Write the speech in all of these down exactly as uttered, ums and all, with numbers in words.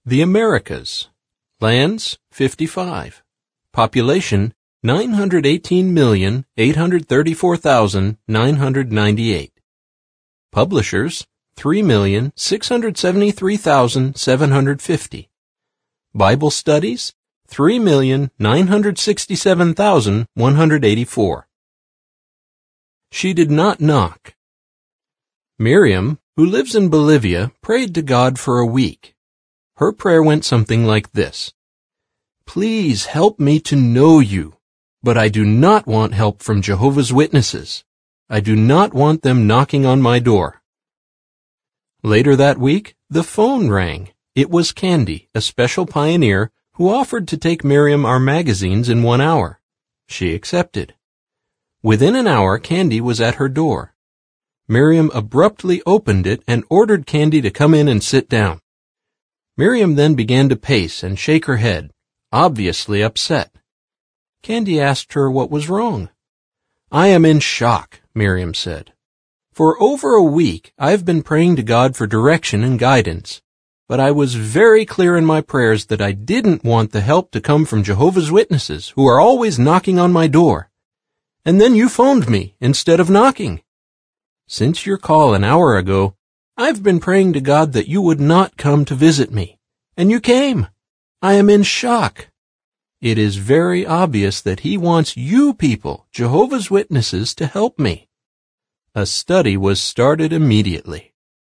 The Americas. Lands, fifty-five. Population, nine hundred eighteen million, eight hundred thirty-four thousand, nine hundred ninety-eight. Publishers, three million, six hundred seventy-three thousand, seven hundred fifty. Bible studies, three million, nine hundred sixty-seven thousand, one hundred eighty-four. She did not knock. Miriam, who lives in Bolivia, prayed to God for a week. Her prayer went something like this: "Please help me to know you, but I do not want help from Jehovah's Witnesses. I do not want them knocking on my door." Later that week, the phone rang. It was Candy, a special pioneer, who offered to take Miriam our magazines in one hour. She accepted. Within an hour, Candy was at her door. Miriam abruptly opened it and ordered Candy to come in and sit down. Miriam then began to pace and shake her head, obviously upset. Candy asked her what was wrong. "I am in shock," Miriam said. "For over a week, I've been praying to God for direction and guidance, but I was very clear in my prayers that I didn't want the help to come from Jehovah's Witnesses, who are always knocking on my door. And then you phoned me instead of knocking. Since your call an hour ago, I've been praying to God that you would not come to visit me, and you came. I am in shock. It is very obvious that He wants you people, Jehovah's Witnesses, to help me." A study was started immediately.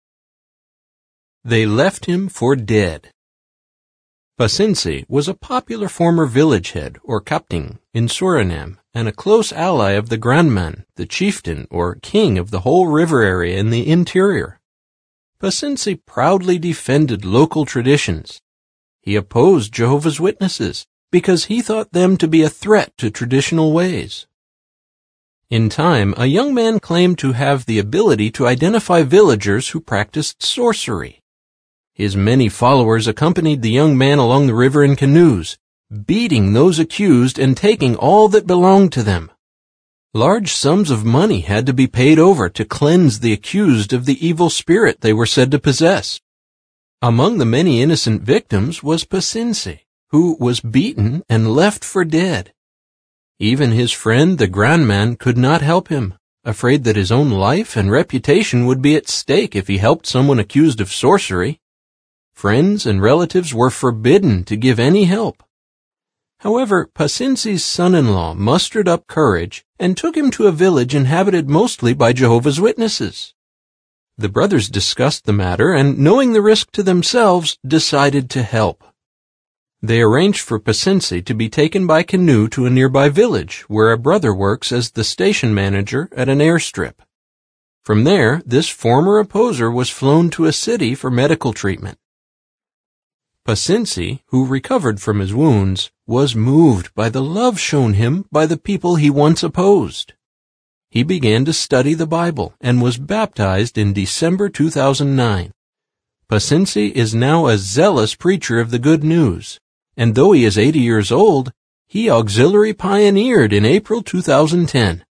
They left him for dead. Pasinsi was a popular former village head, or kapting, in Suriname, and a close ally of the Grandman, the chieftain or king of the whole river area in the interior. Pasinsi proudly defended local traditions. He opposed Jehovah's Witnesses because he thought them to be a threat to traditional ways. In time, a young man claimed to have the ability to identify villagers who practiced sorcery. His many followers accompanied the young man along the river in canoes, beating those accused and taking all that belonged to them. Large sums of money had to be paid over to cleanse the accused of the evil spirit they were said to possess. Among the many innocent victims was Pasinsi, who was beaten and left for dead. Even his friend, the Grandman, could not help him, afraid that his own life and reputation would be at stake if he helped someone accused of sorcery. Friends and relatives were forbidden to give any help. However, Pasinsi's son-in-law mustered up courage and took him to a village inhabited mostly by Jehovah's Witnesses. The brothers discussed the matter and, knowing the risk to themselves, decided to help. They arranged for Pasinsi to be taken by canoe to a nearby village where a brother works as the station manager at an airstrip. From there, this former opposer was flown to a city for medical treatment. Pasinsi, who recovered from his wounds, was moved by the love shown him by the people he once opposed. He began to study the Bible and was baptized in December two thousand nine. Pasinsi is now a zealous preacher of the good news, and though he is eighty years old, he auxiliary pioneered in April two thousand ten.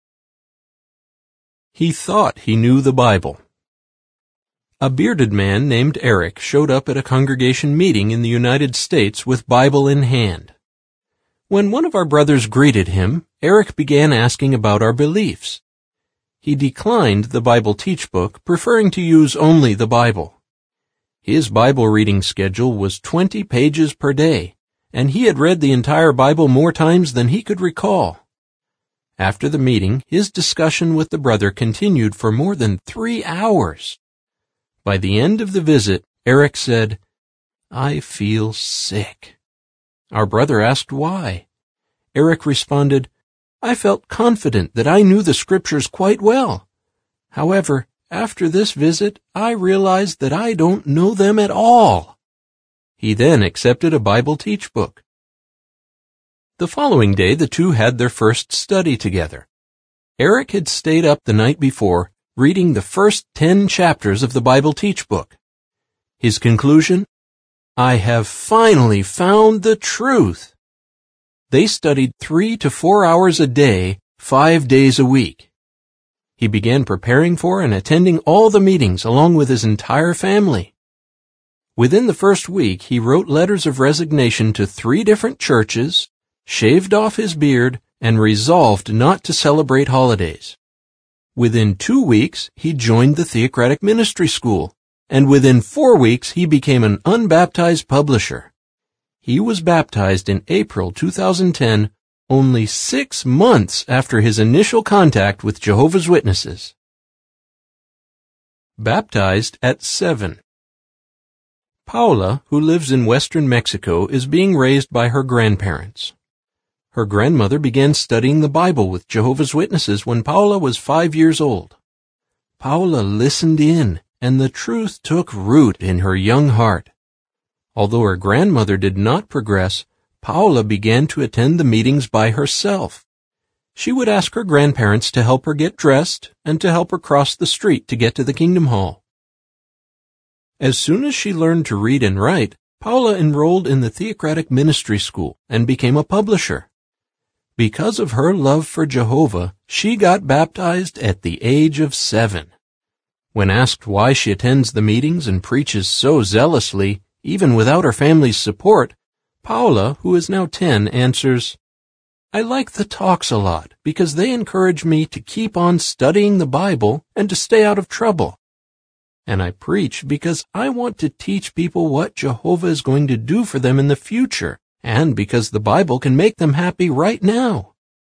He thought he knew the Bible. A bearded man named Eric showed up at a congregation meeting in the United States with Bible in hand. When one of our brothers greeted him, Eric began asking about our beliefs. He declined the Bible Teach Book, preferring to use only the Bible. His Bible reading schedule was twenty pages per day, and he had read the entire Bible more times than he could recall. After the meeting, his discussion with the brother continued for more than three hours. By the end of the visit, Eric said, "I feel sick." Our brother asked why. Eric responded, "I felt confident that I knew the scriptures quite well. However, after this visit, I realized that I don't know them at all." He then accepted a Bible Teach Book. The following day, the two had their first study together. Eric had stayed up the night before, reading the first ten chapters of the Bible Teach Book. His conclusion? "I have finally found the truth." They studied three to four hours a day, five days a week. He began preparing for and attending all the meetings along with his entire family. Within the first week, he wrote letters of resignation to three different churches, shaved off his beard, and resolved not to celebrate holidays. Within two weeks, he joined the Theocratic Ministry School, and within four weeks, he became an unbaptized publisher. He was baptized in April two thousand ten, only six months after his initial contact with Jehovah's Witnesses. Baptized at seven. Paula, who lives in western Mexico, is being raised by her grandparents. Her grandmother began studying the Bible with Jehovah's Witnesses when Paula was five years old. Paula listened in, and the truth took root in her young heart. Although her grandmother did not progress, Paula began to attend the meetings by herself. She would ask her grandparents to help her get dressed and to help her cross the street to get to the Kingdom Hall. As soon as she learned to read and write, Paula enrolled in the Theocratic Ministry School and became a publisher. Because of her love for Jehovah, she got baptized at the age of seven. When asked why she attends the meetings and preaches so zealously, even without her family's support, Paula, who is now ten, answers, "I like the talks a lot because they encourage me to keep on studying the Bible and to stay out of trouble. And I preach because I want to teach people what Jehovah is going to do for them in the future, and because the Bible can make them happy right now."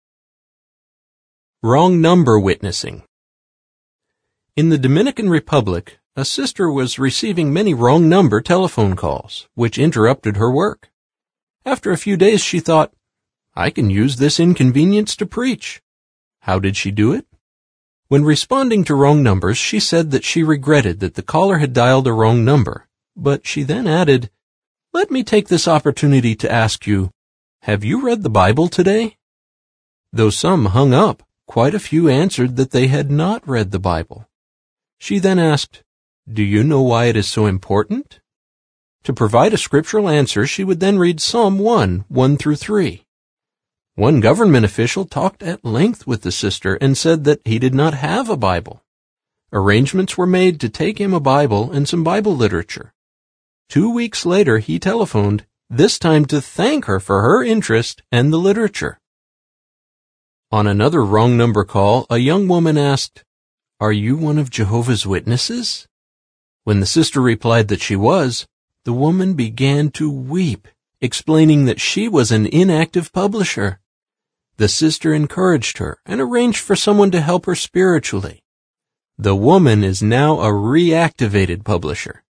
Wrong number witnessing. In the Dominican Republic, a sister was receiving many wrong number telephone calls, which interrupted her work. After a few days, she thought, I can use this inconvenience to preach. How did she do it? When responding to wrong numbers, she said that she regretted that the caller had dialed a wrong number, but she then added, "Let me take this opportunity to ask you, have you read the Bible today?" Though some hung up, quite a few answered that they had not read the Bible. She then asked, "Do you know why it is so important?" To provide a scriptural answer, she would then read Psalm one, one through three. One government official talked at length with the sister and said that he did not have a Bible. Arrangements were made to take him a Bible and some Bible literature. Two weeks later, he telephoned, this time to thank her for her interest and the literature. On another wrong number call, a young woman asked, "Are you one of Jehovah's Witnesses?" When the sister replied that she was, the woman began to weep, explaining that she was an inactive publisher. The sister encouraged her and arranged for someone to help her spiritually. The woman is now a reactivated publisher.